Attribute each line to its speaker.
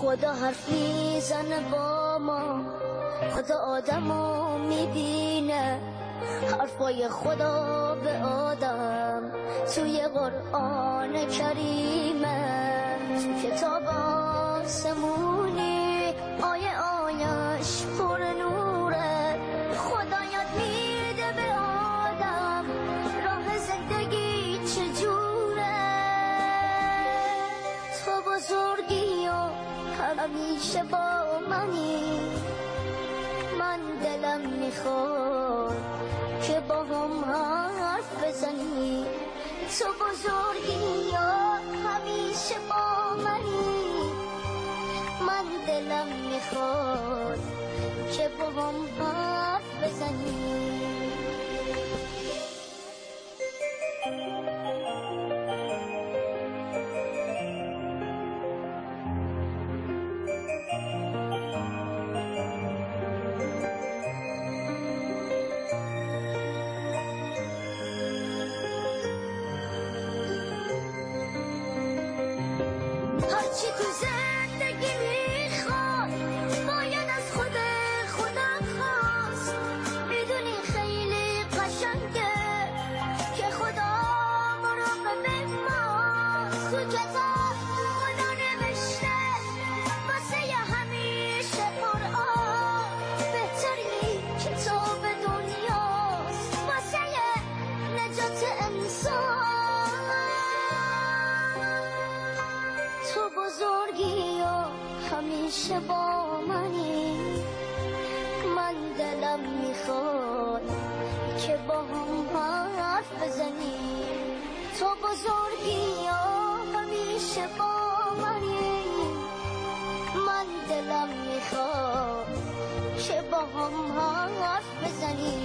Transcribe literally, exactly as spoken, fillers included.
Speaker 1: خدا حرف میزنه با ما، خدا آدمو میبینه، حرفای خدا به آدم توی قرآن کریمه، تو کتاب آسمونی آیه آیش پر نوره، خدا یاد میده به آدم راه زندگی چجوره. تو بزرگی و همیشه با منی، من دلم میخواد که با هم حرف بزنی. تو بزرگی و همیشه با منی، من دلم میخواد که با هم حرف بزنی. هرچی تو زندگی میخواد باید از خود خودم خواست، میدونی خیلی قشنگه که خدا مراقب ماست. تو کتاب خدا نوشته واسه همیشه قرآن، بهترین کتاب دنیاست واسه نجات انسان. تو بزرگی و همیشه با منی، من دلم میخواد که با هم حرف بزنی. تو بزرگی و همیشه با منی، من دلم میخواد که با هم حرف بزنی.